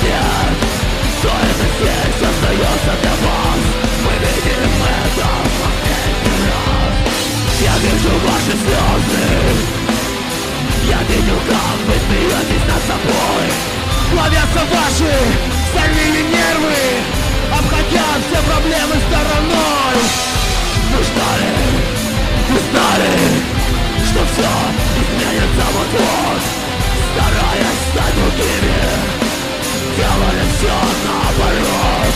нет, что это здесь остается для вас. Мы видим это в последний раз. Я вижу ваши слезы, я видел, как вы смеетесь над собой. Плавятся ваши стальные нервы, обходя все проблемы стороной. Вы знали, что все изменится вот-вот. Стараясь стать другими, делали все наоборот.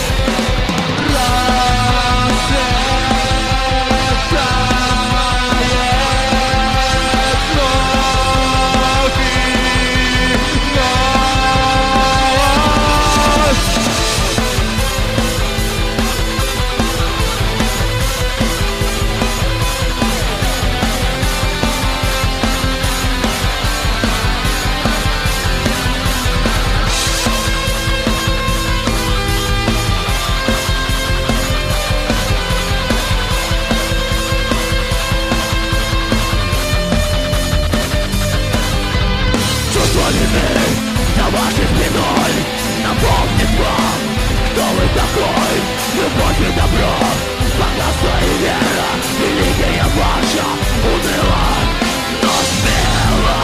За вашей спиной напомнит вам, кто вы такой. Любовь и добро, богатство и вера, религия ваша уныла, но смела.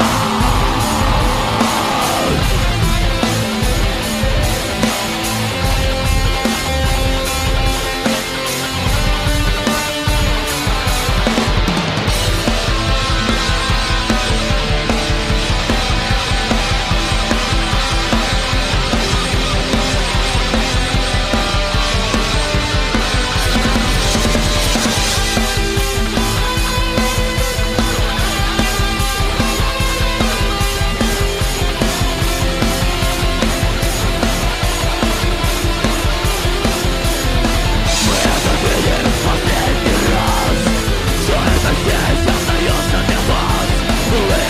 Здесь остается для вас. Вы